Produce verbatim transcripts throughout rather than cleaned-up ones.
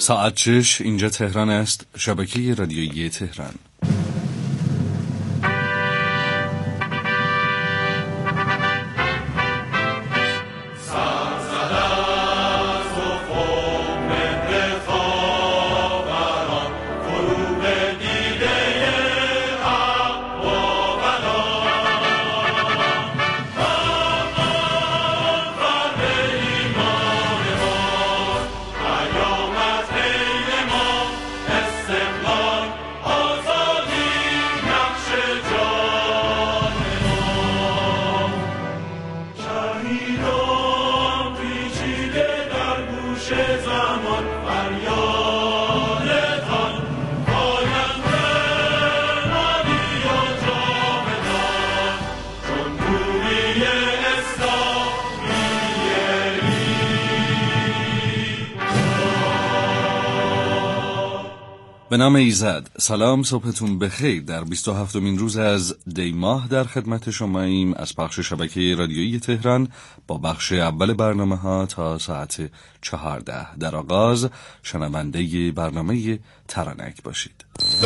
ساعت شش اینجا تهران است، شبکه رادیویی تهران. به نام ایزد. سلام، صبحتون بخیر. در بیست و هفتمین روز از دی ماه در خدمت شماییم از پخش شبکه رادیویی تهران با بخش اول برنامه ها تا ساعت چهارده. در آغاز شنونده برنامه ترانک باشید.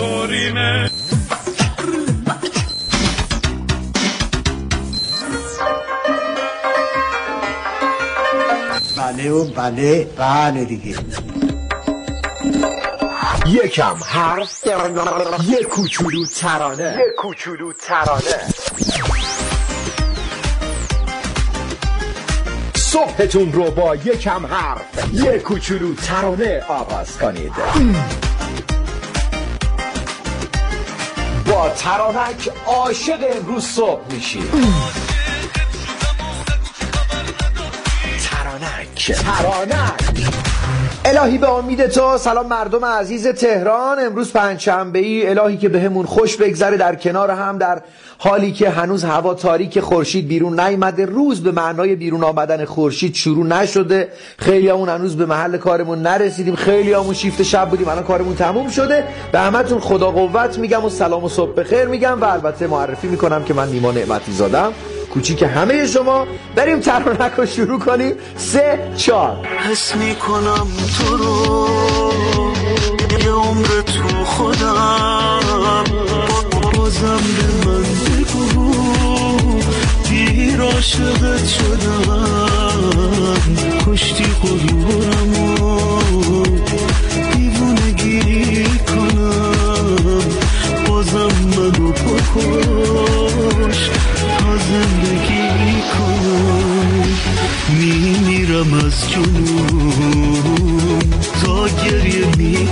بله و بله بله دیگه. یکم حرف، یک کوچولو ترانه، یک کوچولو ترانه. صبحتون رو با یکم حرف، یک کوچولو ترانه آغاز کنید. با ترانک عاشق امروز صبح میشید. ترانک ترانک الهی به امید تو. سلام مردم عزیز تهران. امروز پنجشنبه‌ای، الهی که بهمون خوش بگذره در کنار هم، در حالی که هنوز هوا تاریک، خورشید بیرون نیامده. روز به معنای بیرون آمدن خورشید شروع نشده. خیلیامون هنوز به محل کارمون نرسیدیم، خیلیامون شیفت شب بودیم، الان کارمون تموم شده. به همتون خدا قوت میگم و سلام و صبح بخیر میگم و البته معرفی میکنم که من نیما نعمتی زادم، کوچیک همه شما. بریم ترانک رو شروع کنیم. سه چهار. حس میکنم تو رو یه عمر تو خودم، بازم به من بگو دیر عاشقت شدم، کشتی غرورمو دیوونه گیری کنم، بازم منو بکش تا زندگی کنم. میمیرم از جنون تا گریه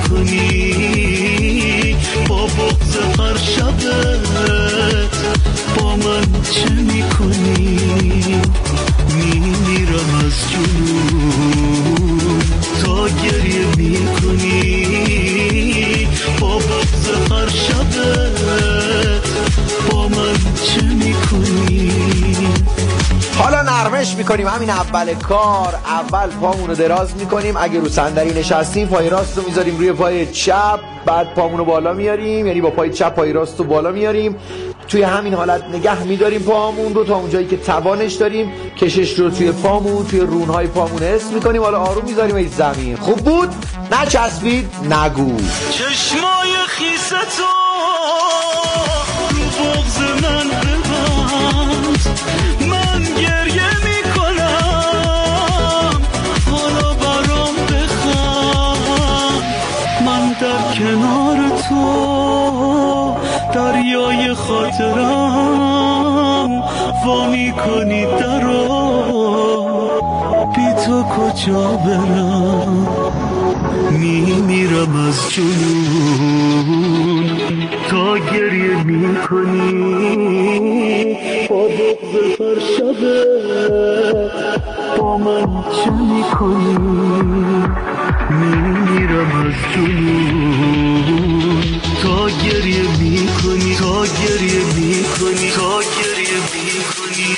میکنی، با بغض هر شبت با من چه میکنی. میمیرم از جنون تا گریه میکنی، با بغض هر شبت با من چه میکنی. حالا نرمش میکنیم همین اول کار. اول پامون رو دراز میکنیم، اگه رو صندلی نشستیم پای راست رو میذاریم روی پای چپ، بعد پامون رو بالا میاریم، یعنی با پای چپ پای راست رو بالا میاریم. توی همین حالت نگه میداریم پامون رو تا اونجایی که توانش داریم. کشش رو توی پامون، توی رونهای پامون حس میکنیم. حالا آروم میذاریم ای زمین. خوب بود؟ نچسبید؟ نگو. چشمای خیستو رو بغض من ببند، من گریه میکنم، حالا برام بخند. من در کنار تو دریای خاطرم، وا میکنی درو بی تو کجا برم. میمیرم از جنون تا گریه میکنی، با بغض هر شبت با من چه میکنی. میمیرم از جنون تا گریه میکنی، تا گریه میکنی، تا گریه میکنی،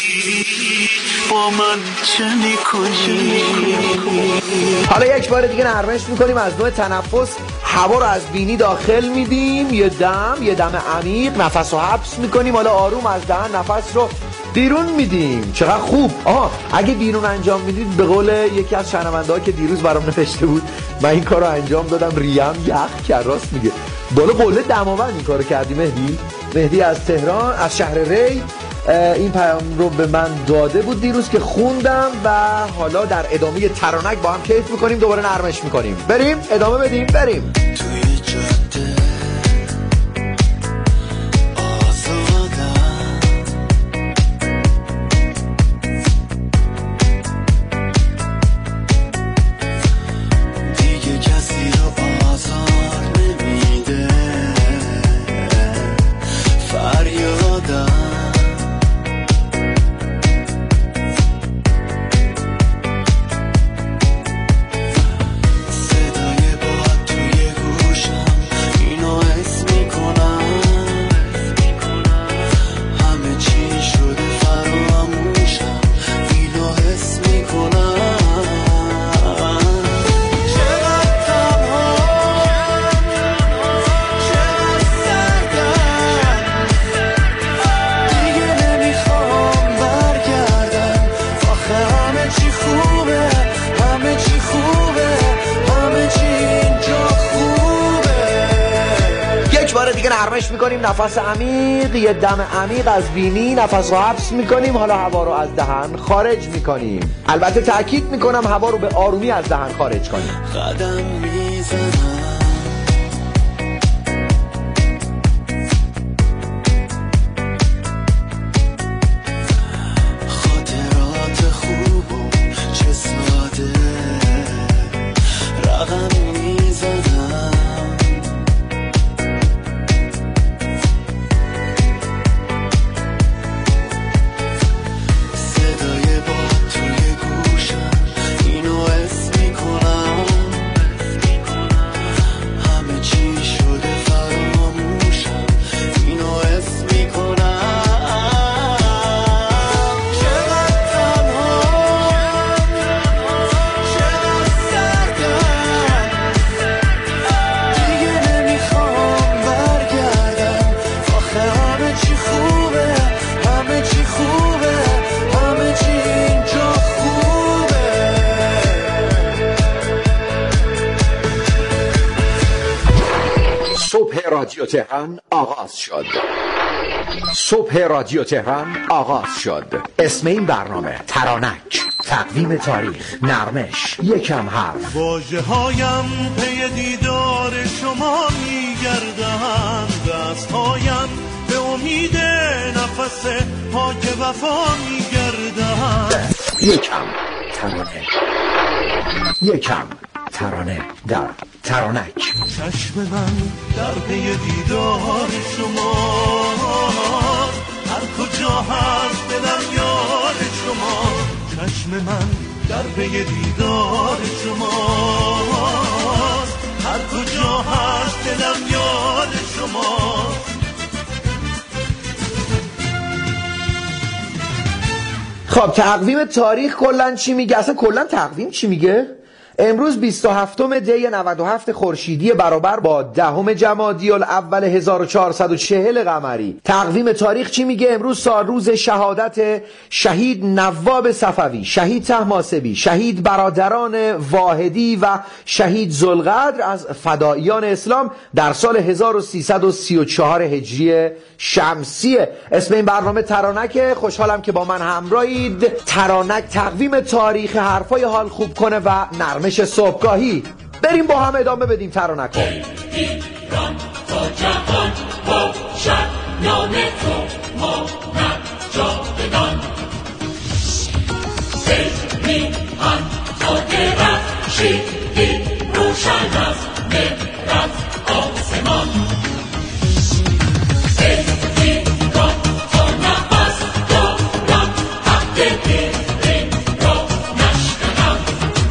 با من چه میکنی. حالا یک بار دیگه نرمش میکنیم. از نوع تنفس هوا رو از بینی داخل میدیم، یه دم یه دم عمیق نفس رو حبس میکنیم. حالا آروم از دهن نفس رو بیرون میدیم. چقدر خوب. آها اگه بیرون انجام میدید به قول یکی از شنونده‌ها که دیروز برام نوشته بود من این کارو انجام دادم ریم یخ کرد، راست میگه. بالا قله دماوند این کارو کردی مهدی؟ مهدی از تهران، از شهر ری این پیام رو به من داده بود دیروز که خوندم و حالا در ادامه ترانک با هم کیف میکنیم، دوباره نرمش میکنیم. بریم ادامه بدیم. بریم توی جاده آزادم، دیگه کسی رو آزار نمیده، فریادم نرمش میکنیم. نفس عمیق، یه دم عمیق از بینی نفس رو حبس میکنیم. حالا هوا رو از دهن خارج میکنیم. البته تأکید میکنم هوا رو به آرومی از دهن خارج کنیم. قدم میزنم خاطرات خوب و چه ساده، رقم میزنم رادیو تهران آغاز شد. صبح رادیو تهران آغاز شد. اسم این برنامه ترانک، تقویم تاریخ، نرمش، یکم حرف. واژه هایم پی دیدار شما میگردند، دست هایم به امید نفس پاک وفا میگردند. یکم ترانه، یکم ترانه در ترانک. چشم من در پی دیدار شما، هر کجا هست دلم یاد شما. چشم من در پی دیدار شما، هر کجا هست دلم یاد شما. خب تقویم تاریخ کلن چی میگه؟ اصلا کلن تقویم چی میگه؟ امروز بیست و هفتم دی نود و هفت خورشیدی برابر با دهم جمادی الاول هزار و چهارصد و چهل قمری. تقویم تاریخ چی میگه؟ امروز سال روز شهادت شهید نواب صفوی، شهید طهماسبی، شهید برادران واحدی و شهید ذوالقدر از فداییان اسلام در سال هزار و سیصد و سی و چهار هجری شمسیه. اسم این برنامه ترانک. خوشحالم که با من همراهید. ترانک تقویم تاریخ، حرفای حال خوب کنه و نرمش صبحگاهی. بریم با هم ادامه بدیم ترانک ها. ایران تا جهان باشد نام تو ماند جاودان، میهن تا درخشیدی روشن از مهر از آسمان. ایران تا نفس دارم حق دلین را نشکنم.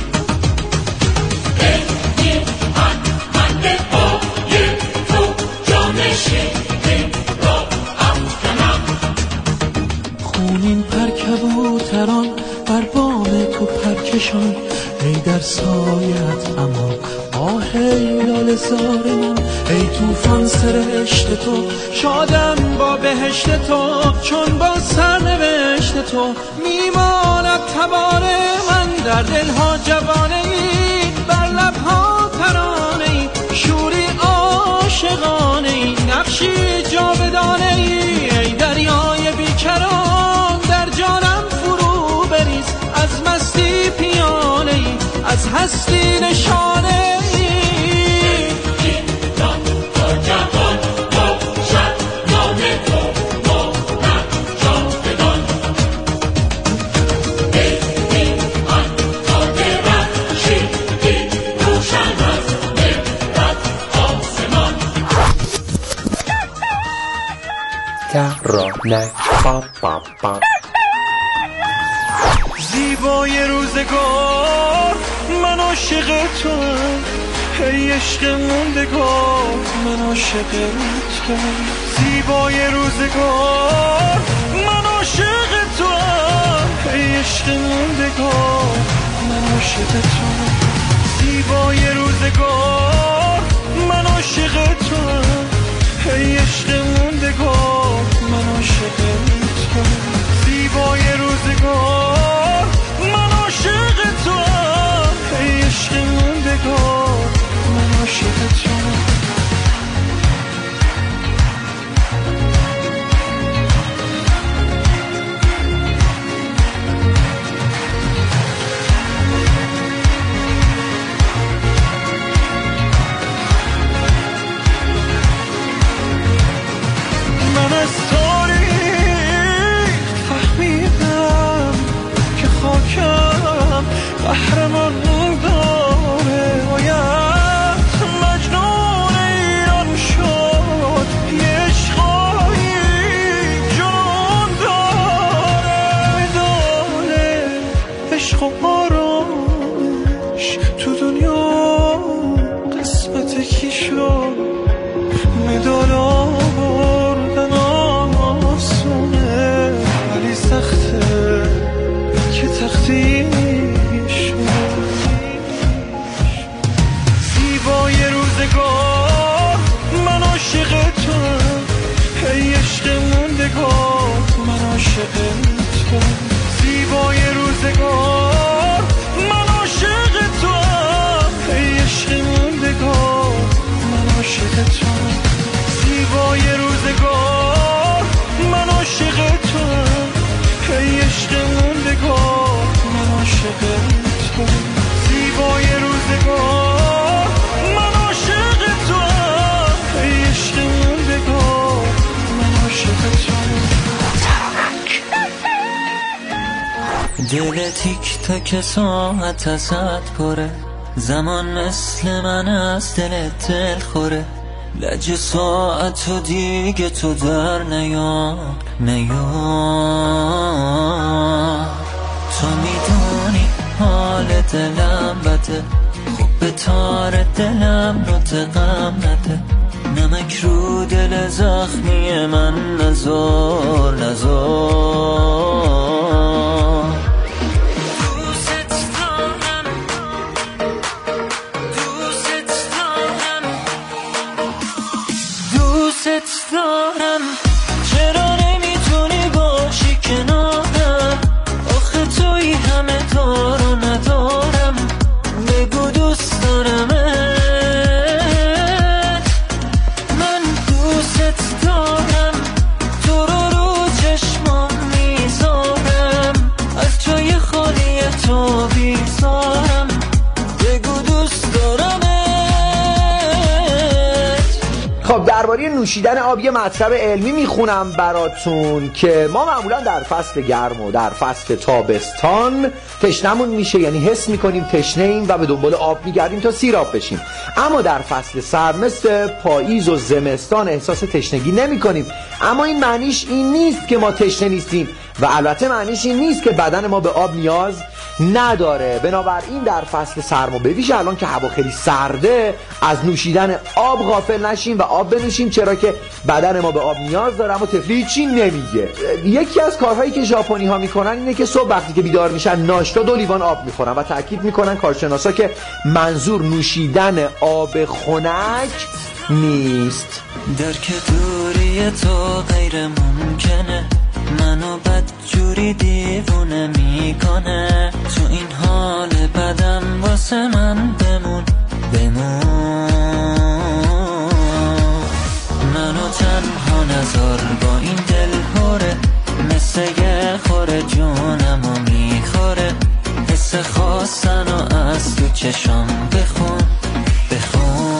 میهن من به پای تو جانشین را افکنم. خونین پر کبوتران بر بام تو پرکشان، ای در سایت اما آه ای لاله زار من، ای توفان سرشت تو، شادم با بهشت تو، چون با سرنوشت تو میماند تبار من. در دلها جوانه ای، بر لبها ترانه ای، شوری عاشقانه ای، نقشی جاودانه ای. ای دریای بیکران در جانم فرو بریز، از مستی پیانه ای، از هستی نشانه ای. زیبای روزگار من عاشق توام، ای عشق موندگار من عاشق توام. زیبای روزگار من عاشق توام، ای عشق موندگار من عاشق توام. زیبای روزگار من عاشق توام، ای عشق موندگار من عاشق توام. زیبای روزگار من عاشق توام، ای عشق موندگار من عاشق توام. من از تاریخ فهمیدم که خاکم قهرمان داره، باید مجنون ایران شد، یه عشقایی جنون داره. داره عشق و آرامش تو دنیا قسمت کی شد، مدال آوردن آسونه ولی سخته که تقدیرش شد. زیبای روزگار من عاشق توام، ای عشق موندگار من عاشق توام. زیبای روزگار من عاشق توام، ای عشق موندگار من عاشق توام. زیبای روزگار من عاشق توام، ای عشق موندگار من عاشق توام. زیبای روزگار من عاشق توام، ای عشق موندگار من عاشق توام. دل تیک تاک ساعت ازت پره، زمان مثل من از دلت دل خوره. لج ساعت و دیگه تو در نیار نیار. تو میدونی حال دلم بده، خوب به تار دلم رو تقم نده. نمک رو دل زخمی من نزار نزار. دوست دارم، چرا نمیتونی باشی کنارم؟ آخه توی همه دار و ندارم، بگو دوست دارمت. من دوست دارم، تو رو رو چشمام میذارم، از جای خالی تو بیزارم، بگو دوست دارمت. خب درباره نوشیدن آب یه مطلب علمی میخونم براتون که ما معمولا در فصل گرم و در فصل تابستان تشنمون میشه، یعنی حس میکنیم تشنه ایم و به دنبال آب میگردیم تا سیراب بشیم. اما در فصل سرد مثل پاییز و زمستان احساس تشنگی نمی کنیم. اما این معنیش این نیست که ما تشنه نیستیم و البته معنیش این نیست که بدن ما به آب نیاز نداره. بنابراین در فصل سرما به ویژه الان که هوا خیلی سرده از نوشیدن آب غافل نشیم و آب بنوشیم، چرا که بدن ما به آب نیاز داره اما طفلی چی نمیگه. یکی از کارهایی که ژاپنی ها میکنن اینه که صبح وقتی که بیدار میشن ناشتا دو لیوان آب میخورن و تاکید میکنن کارشناسا که منظور نوشیدن آب خنک نیست. درک دوری تو غیر ممکنه، منو بدجوری دیوونه میکنه. تو این حال بدم واسه من بمون بمون، منو تنها نذار با این دل هوره، مثل یه خوره جونمو میخوره. حس خواستن و از تو چشام بخون بخون.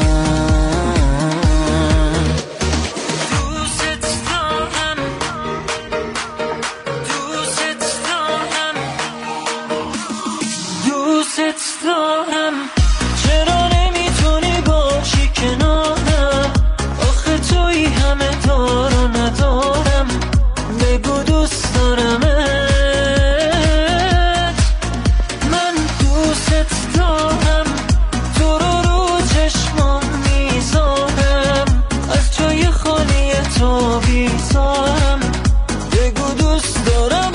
چرا نمیتونی باشی کنارم؟ آخه توی همه دارو ندارم. بگو دوست دارمت، من دوست دارم. تو رو رو چشمام میذارم، از جای خالی تو بیزارم. بگو دوست دارمت.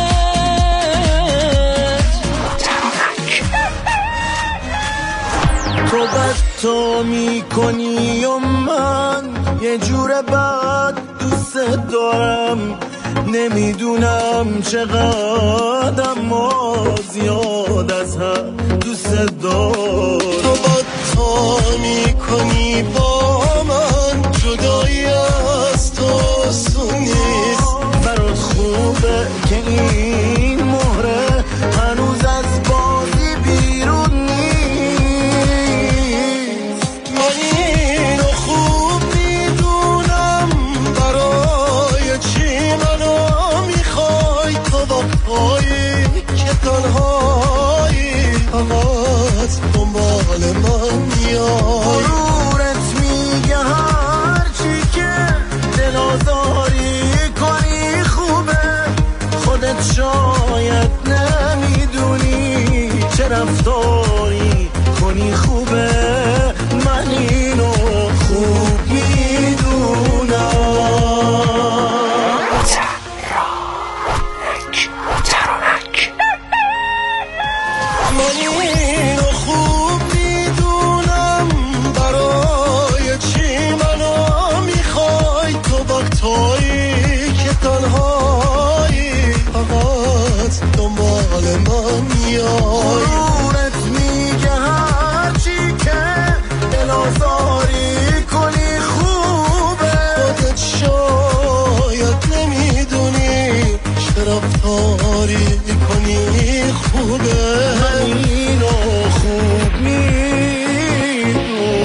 تو بد تو میکنی و من یه جور بد دوست دارم. نمیدونم چقدر اما زیاد از هم دوست دارم. تو بد تو میکنی با من، جدایی از تو آسون نیست. برات خوبه که این مهره هنوز از بازی بیرون نیست. من اینو خوب میدونم، برای چی منو میخوای؟ تو وقتایی که تنهایی فقط دنبال من میای. غرورت میگه هرچی که دل آزاری کنی خوبه، خودت شاید نمیدونی چه رفتاری کنی خوبه. من اینو خوب میدونم. من اینو خوب میدونم، برای چی منو میخوای؟ تو وقتایی که تنهایی فقط دنبال من میای. غرورت میگه هرچی که دل آزاری کنی خوبه، خودت شاید نمیدونی چه رفتاری کنی خوبه. من اینو خوب میدونم.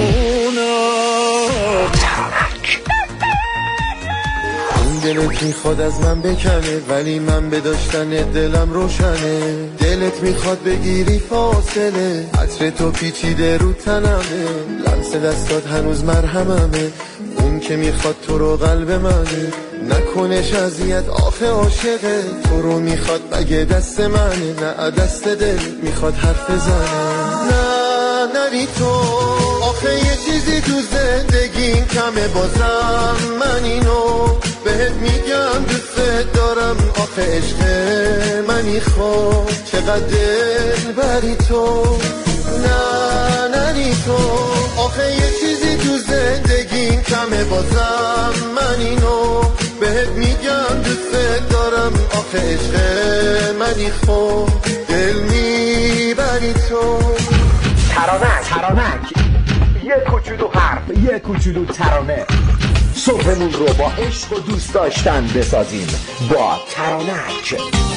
این دلت میخواد از من بکنه، ولی من به داشتن دلم روشنه. دلت میخواد بگیری فاصله، عطر تو پیچیده رو تنمه. لمس دستات هنوز مرهممه، اون که میخواد تو رو قلب منه. نکنش اذیت آخه عاشقه، تو رو میخواد بگه دست منه. نه دست دل میخواد حرف بزنه. نه نری تو، آخه یه چیزی تو زندگیم کمه بازم. من اینو بهت میگم دوست دارم. آخه عشق منی خواب چقدر دل بری تو. نه نری تو، آخه یه چیزی تو زندگیم کمه بازم. من اینو بهت میگم دوست دارم. آخه عشق منی خواب دل میبری تو. ترانک ترانک یه کوچولو حرف، یه کوچولو ترانه. صبحمون رو با عشق و دوست داشتن بسازیم با ترانک.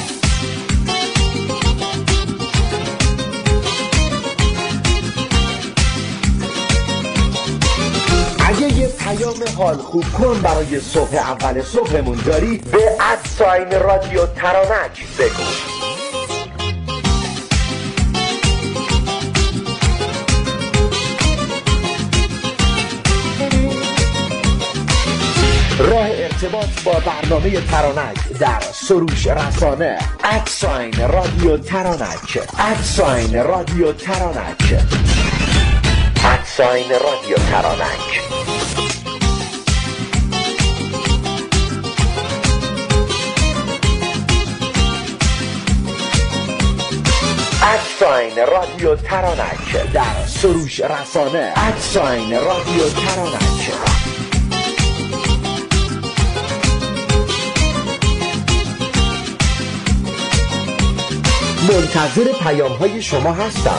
اگه یه پیام حال خوب کن برای صبح اول صبحمون داری، به ادساین رادیو ترانک بگو. راه ارتباط با برنامه ترانک در سروش رسانه ادساین رادیو ترانک، ادساین رادیو ترانک، ادساین رادیو ترانک. ادساین ادساین رادیو ترانک، در سروش رسانه ادساین رادیو ترانک. منتظر پیام های شما هستم.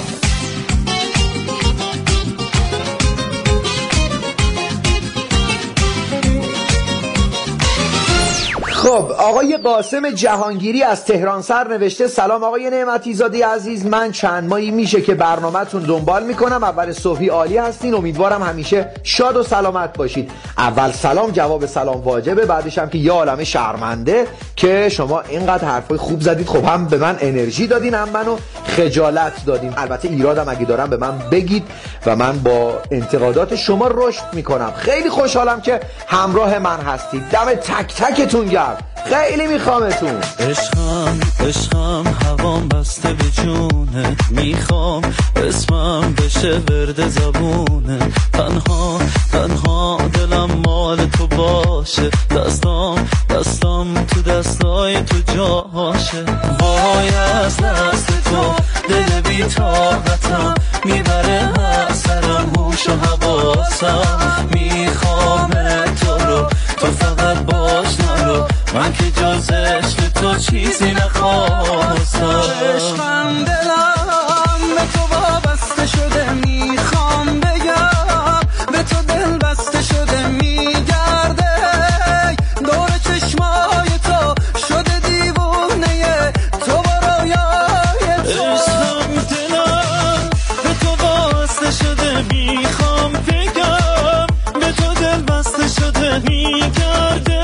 خب آقای قاسم جهانگیری از تهران سر نوشته سلام آقای نعمتی زاده عزیز، من چند ماهی میشه که برنامه‌تون دنبال میکنم. اول صبحی عالی هستین، امیدوارم همیشه شاد و سلامت باشید. اول سلام جواب سلام واجبه، بعدش هم که یه عالمه شرمنده که شما اینقدر حرفای خوب زدید. خب هم به من انرژی دادین هم منو خجالت دادین. البته ایرادم اگه دارم به من بگید و من با انتقادات شما رشد میکنم. خیلی خوشحالم که همراه من هستید. دم تک تکتون گرم، خیلی میخوامتون. عشقم عشقم هوام بسته به جونه، میخوام اسمم بشه ورد زبونه. تنها تنها دلم مال تو باشه، دستام دستام تو دستای تو جاشه. وای از دست تو دل بی طاقتم، میبره هر سرم هوش و حواسم. میخوام تو رو تو فقط باش نرو، من که جز عشق تو چیزی نخواستم. عشقم دلم به تو وابسته شده، میخوام بگم به تو دل بسته شده. میگرده دور چشمای تو شده دیوونه تو برایای تو. عشقم دلم به تو وابسته شده، میخوام بگم به تو دل بسته شده. میگرده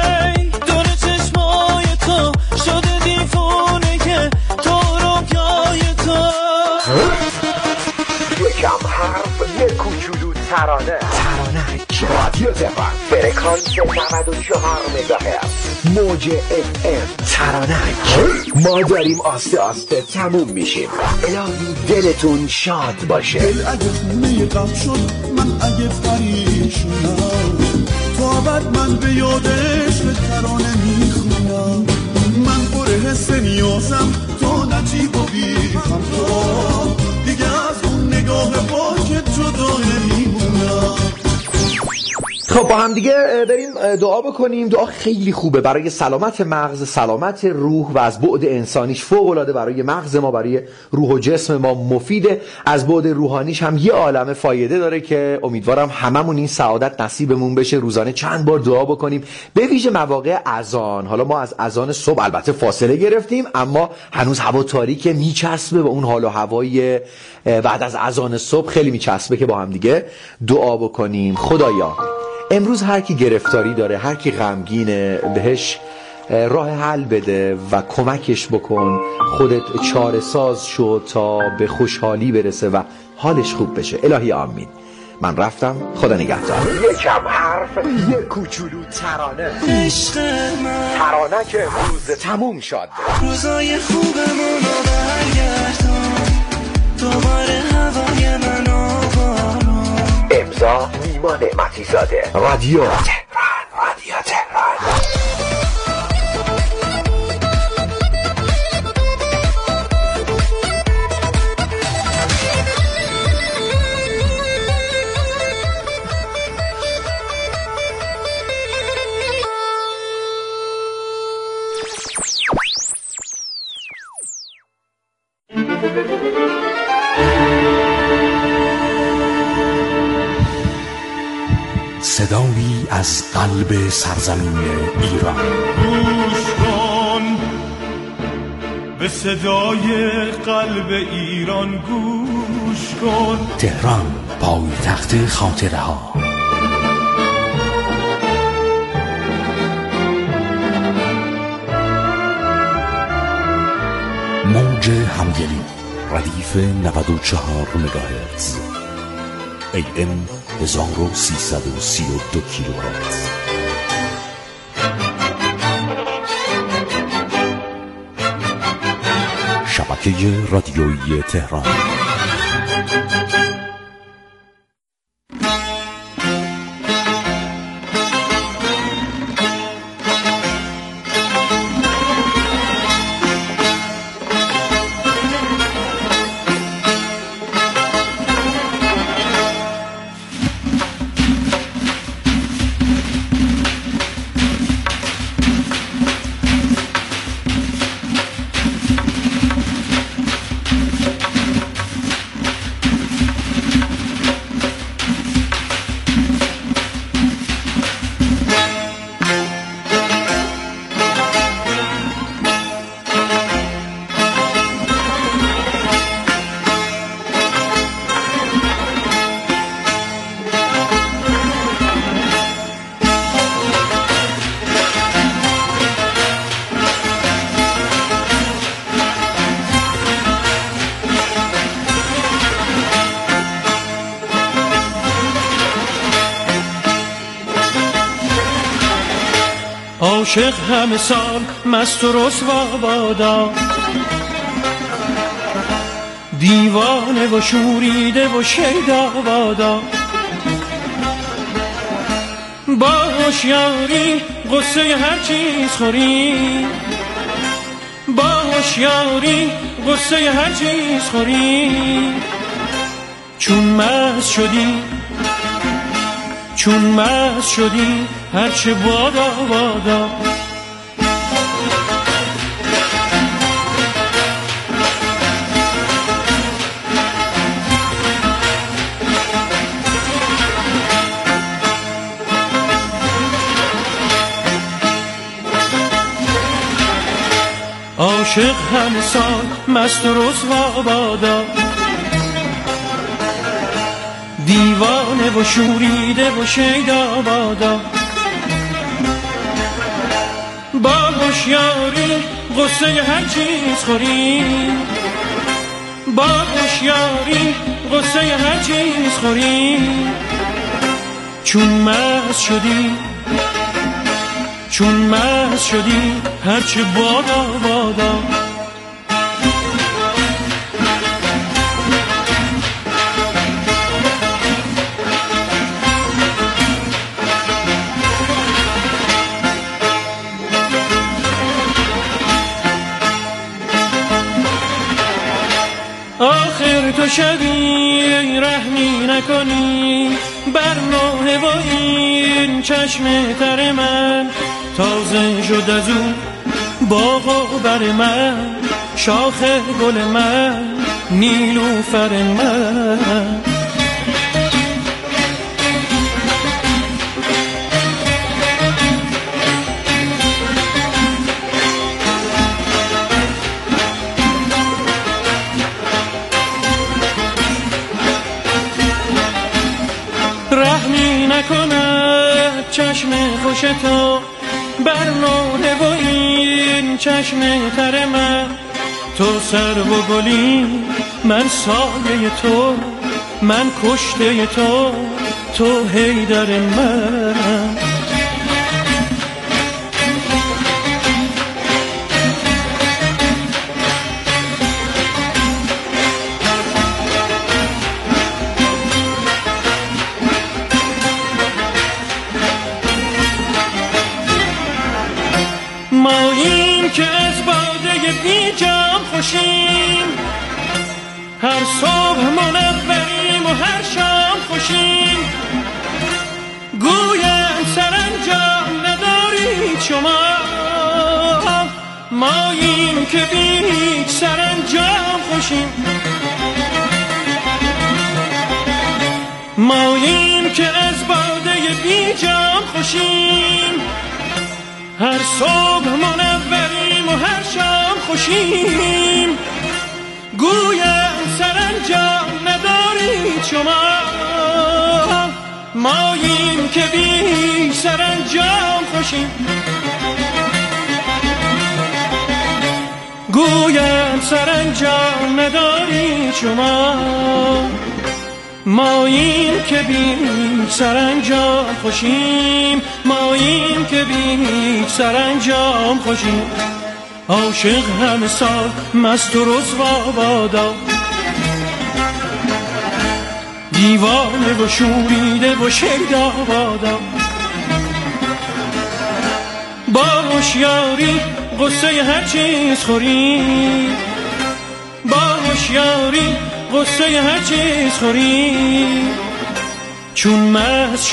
یکم حرف یک کوچولو ترانه ترانک رادیو تهران فرکانس نود و چهار مگاهرتز موج اف ام ترانک. ما داریم آسته آسته تموم میشیم. الهی دلتون شاد باشه. دل اگه خونه غم شد، من اگه پریشونم، تو ابد من به یادش به ترانه میخونم. من پر حس نیازم تو نجیب و بیخم، تو دیگه از اون نگاه پاکت جدا نمیمونم. خب با هم دیگه بریم دعا بکنیم. دعا خیلی خوبه برای سلامت مغز، سلامت روح و از بعد انسانیش فوق العاده برای مغز ما، برای روح و جسم ما مفیده. از بعد روحانیش هم یه عالمه فایده داره که امیدوارم هممون این سعادت نصیبمون بشه. روزانه چند بار دعا بکنیم، به ویژه مواقع اذان. حالا ما از اذان صبح البته فاصله گرفتیم، اما هنوز هوا تاریکه، میچسبه به اون حال و هوای بعد از اذان صبح، خیلی میچسبه که با هم دیگه دعا بکنیم. خدایا امروز هر کی گرفتاری داره، هر کی غمگینه، بهش راه حل بده و کمکش بکن. خودت چاره ساز شو تا به خوشحالی برسه و حالش خوب بشه. الهی آمین. من رفتم، خدا نگهدار. یکم حرف یک کوچولو ترانه. عشق من ترانه که روز تموم شد. روزای خوبمون رو برگردون، دوباره هوای من آوارون. امضا نیما نعمتی زاده، رادیو تهران، رادیو تهران. صدایی از قلب سرزمین ایران. گوش کن به صدای قلب ایران، گوش کن. تهران پایتخت خاطره ها. موج همگلی ردیف نود و چهار مگاهرتز، ای ام هزار و سیصد و سی و دو کیلوهرتز. شبکه رادیویی تهران. عاشق همه سال مست و رسوا بادا، دیوانه و شوریده و شیدا بادا. با هوشیاری قصه هر چیز خوری، با هوشیاری قصه هر چیز خوری. چون مست شدی چون مست شدی هرچه بادا بادا. عاشق همه سال مست و رسوا بادا، دیوانه و شوریده و شیدا بادا. با هوشیاری قصه هر چیز خوری، با هوشیاری قصه هر چیز خوری. چون مست شدی چون مست شدی هرچه بادا بادا. آخر تو شبی رحمی نکنی بر نوحه و این چشم تر من. تازه شد از اون باغ و بر من، شاخ گل من، نیلوفر من. رحمی نکند چشم خوش تو بر نوحه و این چشم تر من. تو سر و گلی، من سایه تو، من کشته تو، تو حیدر من. ماییم که از باده بی جام خوشیم، هر صبح منوریم و هر شام خوشیم. گویم سرانجام ندارید شما، ماییم که بی هیچ سرانجام خوشیم. ماییم که از باده بی جام خوشیم، هر صبح منوریم و هر شام خوشیم. گویم سرانجام ندارید شما، ماییم که بی سرانجام خوشیم. گویم سرانجام ندارید شما، ماییم که بی سرانجام خوشیم. ماییم که بی سرانجام خوشیم. عاشق همه سال مست و رسوا بادا، دیوانه و شوریده و شیدا بادا. با هوشیاری قصه هر چیز خوری، با هوشیاری قصه هر چیز خوری. چون مست